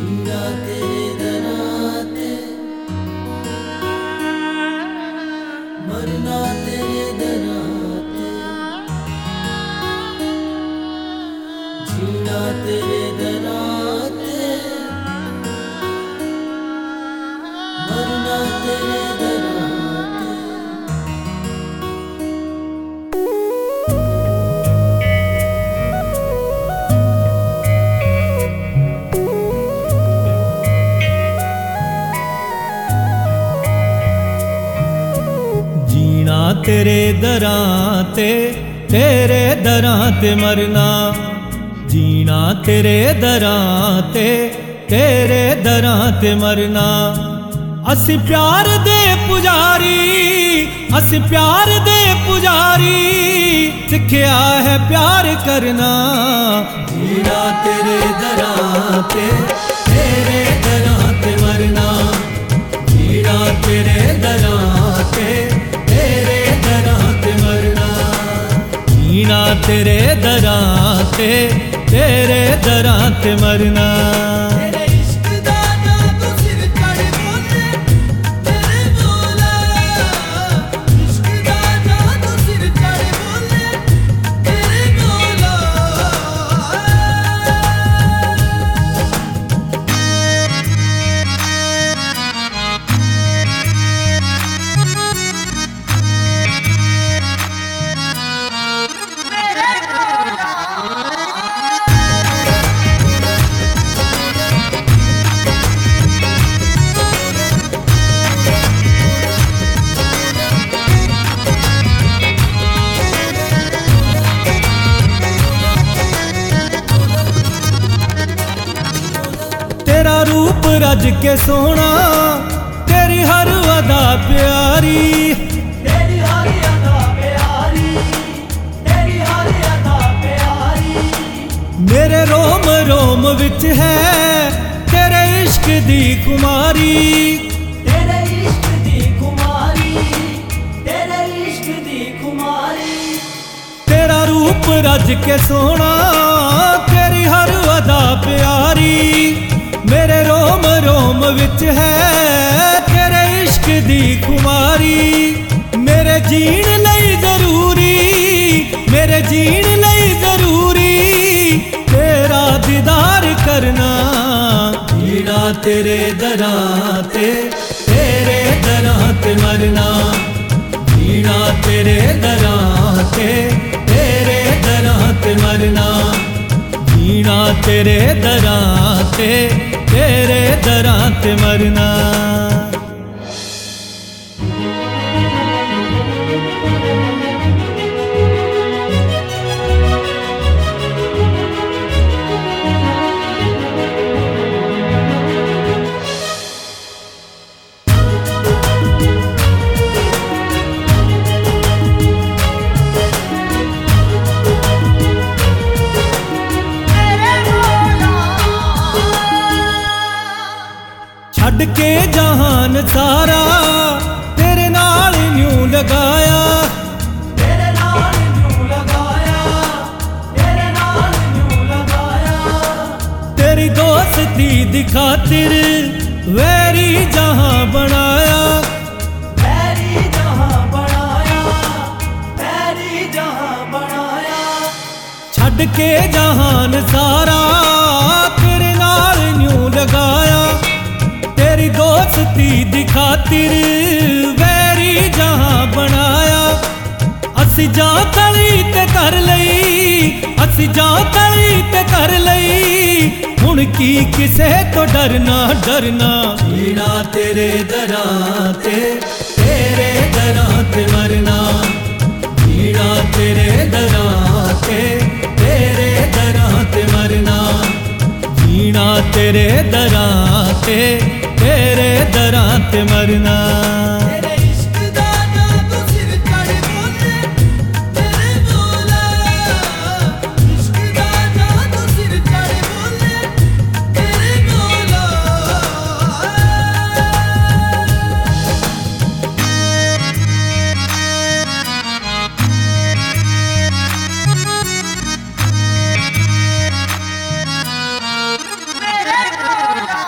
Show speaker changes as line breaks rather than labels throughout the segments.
जीना तेरे दरां ते, मरना तेरे दरां ते, जीना तेरे दरां ते, मरना तेरे दरां ते।
जीना तेरे दरां ते, तेरे दरां ते मरना। जीना तेरे दरां ते, तेरे दरां ते मरना। असी प्यार दे पुजारी, असी प्यार दे पुजारी, सिखिया है प्यार करना।
जीना तेरे दरां ते, तेरे दरां ते मरना। जीना तेरे दरां ते, तेरे दरां ते मरना।
जीना तेरे दरां ते, तेरे दरां ते मरना।
तेरे इश्क दा जादू सिर चढ़ बोले तेरे बोला। इश्क दा जादू सिर चढ़ बोले तेरे बोला।
तेरा रूप रज के सोना, तेरी हर अदा प्यारी।
तेरी हर अदा प्यारी, तेरी हर अदा प्यारी।
मेरे रोम रोम विच है तेरे इश्क दी कुमारी।
तेरे इश्क दी कुमारी, तेरे इश्क दी कुमारी।
तेरा रूप रज के सोना, तेरी हर अदा प्यारी। मेरे रोम रोम विच है तेरे इश्क दी खुमारी। मेरे जीण लई जरूरी, मेरे जीण लई जरूरी, तेरा दीदार करना।
जीना तेरे दरां ते, तेरे दरां ते मरना। जीना तेरे दरां ते, तेरे दरां ते मरना।
जीना तेरे दरां ते, तेरे दरां ते मरना। छड़ के जहान सारा तेरे नाल न्यू लगाया।
तेरे नाल न्यू लगाया, तेरे नाल न्यू लगाया।
तेरी दोस्ती दी खातिर वैरी जहां बनाया।
वैरी जहां बनाया, वैरी जहां बनाया।
छड़ के जहान सारा तेरे नाल न्यू लगाया। तेरी दोस्ती दी खातिर वैरी जहां बनाया। असी जां तली ते कर लई, असी जां तली ते कर लई, हुण की किसे तो डरना डरना।
जीना तेरे दरां ते, तेरे दरां ते मरना। जीना तेरे दरां ते, तेरे दरां ते मरना।
जीना तेरे दरां ते, तेरे दरां ते मरना।
तेरे इश्क दा जादू सिर चढ़ बोले तेरे बोला। इश्क दा जादू सिर चढ़ बोले तेरे बोला।
मेरे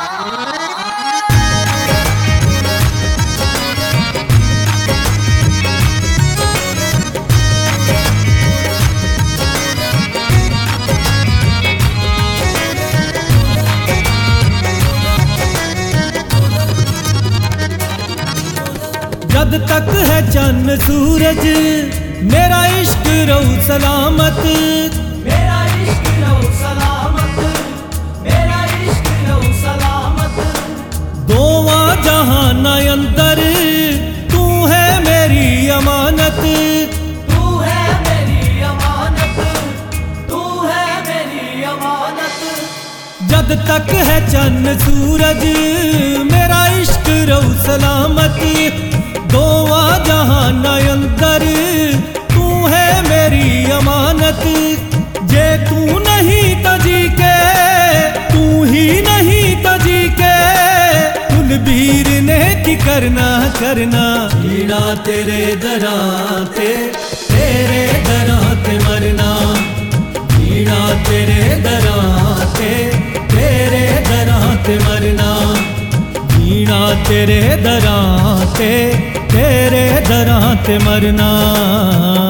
जद तक है चन्न सूरज मेरा इश्क रहू सलामत,
मेरा इश्क रहू सलामत, मेरा इश्क रहू सलामत।
दोवां जहाना अंदर तू है मेरी अमानत,
तू है मेरी अमानत, तू है मेरी अमानत।
जद तक है चन्न सूरज मेरा इश्क रहू सलामत, दोवां जहाना अंदर तू है मेरी अमानत। जे तू नहीं तजी के, तू ही नहीं तजी के, कुलबीर ने की करना करना। जीना तेरे दरां ते, तेरे दरां ते मरना, जीना तेरे दरां ते, तेरे दरां ते मरना, जीना तेरे दरां ते, तेरे दरां ते मरना।